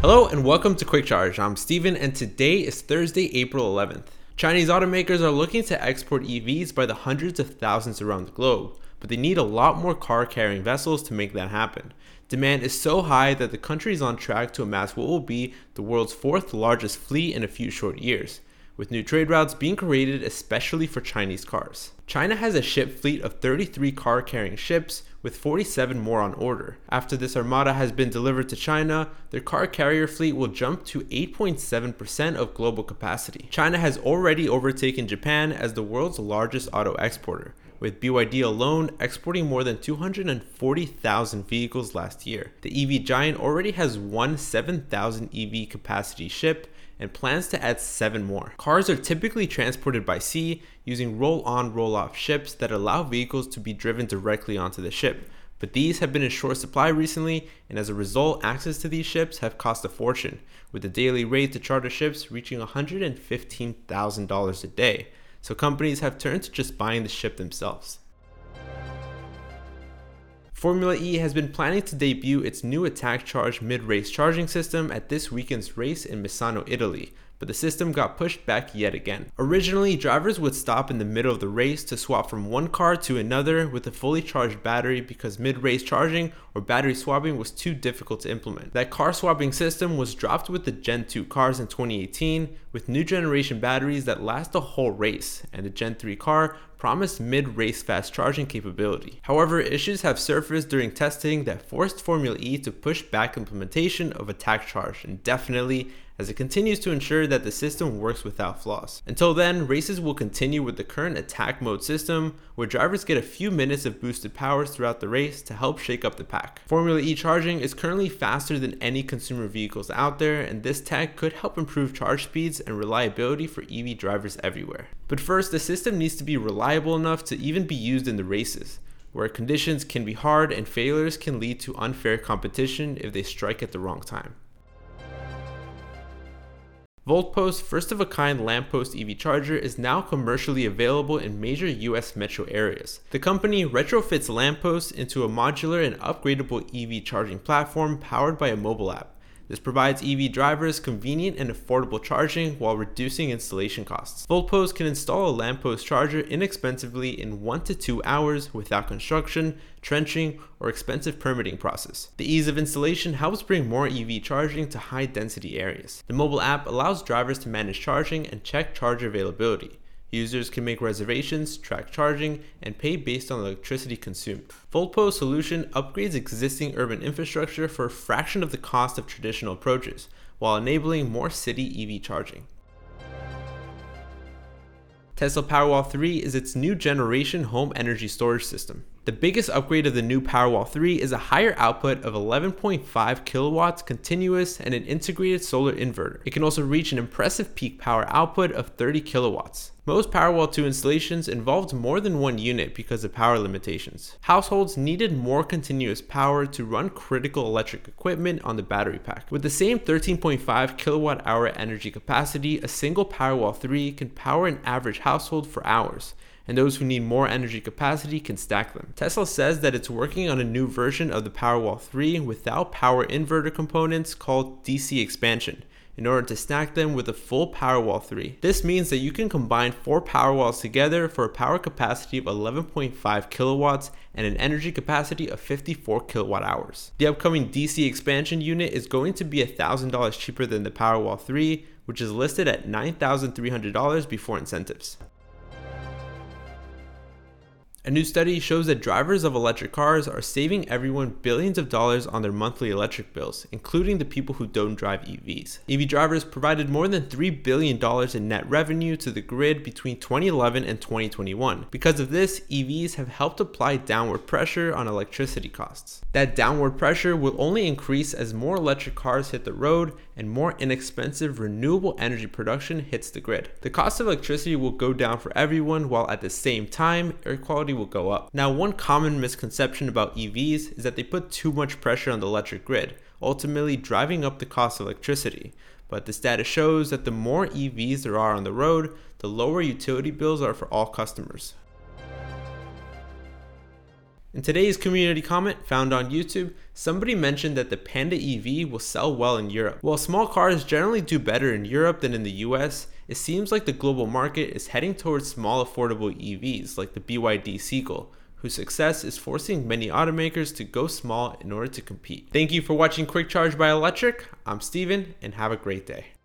Hello and welcome to Quick Charge. I'm Steven and today is Thursday, April 11th. Chinese automakers are looking to export EVs by the hundreds of thousands around the globe, but they need a lot more car-carrying vessels to make that happen. Demand is so high that the country is on track to amass what will be the world's fourth largest fleet in a few short years, with new trade routes being created especially for Chinese cars. China has a ship fleet of 33 car-carrying ships, with 47 more on order. After this armada has been delivered to China, their car carrier fleet will jump to 8.7% of global capacity. China has already overtaken Japan as the world's largest auto exporter, with BYD alone exporting more than 240,000 vehicles last year. The EV giant already has one 7,000 EV capacity ship and plans to add 7 more. Cars are typically transported by sea using roll-on, roll-off ships that allow vehicles to be driven directly onto the ship. But these have been in short supply recently, and as a result, access to these ships have cost a fortune, with the daily rate to charter ships reaching $115,000 a day. So companies have turned to just buying the ship themselves. Formula E has been planning to debut its new Attack Charge mid-race charging system at this weekend's race in Misano, Italy, but the system got pushed back yet again. Originally, drivers would stop in the middle of the race to swap from one car to another with a fully charged battery because mid-race charging or battery swapping was too difficult to implement. That car swapping system was dropped with the Gen 2 cars in 2018 with new generation batteries that last a whole race, and the Gen 3 car promised mid-race fast charging capability. However, issues have surfaced during testing that forced Formula E to push back implementation of Attack Charge indefinitely as it continues to ensure that the system works without flaws. Until then, races will continue with the current attack mode system, where drivers get a few minutes of boosted powers throughout the race to help shake up the pack. Formula E charging is currently faster than any consumer vehicles out there, and this tech could help improve charge speeds and reliability for EV drivers everywhere. But first, the system needs to be reliable enough to even be used in the races, where conditions can be hard and failures can lead to unfair competition if they strike at the wrong time. Voltpost first-of-a-kind lamppost EV charger is now commercially available in major US metro areas. The company retrofits lampposts into a modular and upgradable EV charging platform powered by a mobile app. This provides EV drivers convenient and affordable charging while reducing installation costs. Voltpost can install a lamppost charger inexpensively in 1 to 2 hours without construction, trenching, or expensive permitting process. The ease of installation helps bring more EV charging to high-density areas. The mobile app allows drivers to manage charging and check charger availability. Users can make reservations, track charging, and pay based on electricity consumed. Voltpost solution upgrades existing urban infrastructure for a fraction of the cost of traditional approaches, while enabling more city EV charging. Tesla Powerwall 3 is its new generation home energy storage system. The biggest upgrade of the new Powerwall 3 is a higher output of 11.5 kilowatts continuous and an integrated solar inverter. It can also reach an impressive peak power output of 30 kilowatts. Most Powerwall 2 installations involved more than one unit because of power limitations. Households needed more continuous power to run critical electric equipment on the battery pack. With the same 13.5 kilowatt hour energy capacity, a single Powerwall 3 can power an average household for hours, and those who need more energy capacity can stack them. Tesla says that it's working on a new version of the Powerwall 3 without power inverter components called DC expansion, in order to stack them with a full Powerwall 3. This means that you can combine 4 Powerwalls together for a power capacity of 11.5 kilowatts and an energy capacity of 54 kilowatt hours. The upcoming DC expansion unit is going to be $1,000 cheaper than the Powerwall 3, which is listed at $9,300 before incentives. A new study shows that drivers of electric cars are saving everyone billions of dollars on their monthly electric bills, including the people who don't drive EVs. EV drivers provided more than $3 billion in net revenue to the grid between 2011 and 2021. Because of this, EVs have helped apply downward pressure on electricity costs. That downward pressure will only increase as more electric cars hit the road and more inexpensive renewable energy production hits the grid. The cost of electricity will go down for everyone, while at the same time, air quality will go up. Now, one common misconception about EVs is that they put too much pressure on the electric grid, ultimately driving up the cost of electricity. But this data shows that the more EVs there are on the road, the lower utility bills are for all customers. In today's community comment found on YouTube, somebody mentioned that the Panda EV will sell well in Europe. While small cars generally do better in Europe than in the US, it seems like the global market is heading towards small affordable EVs like the BYD Seagull, whose success is forcing many automakers to go small in order to compete. Thank you for watching Quick Charge by Electrek. I'm Steven, and have a great day.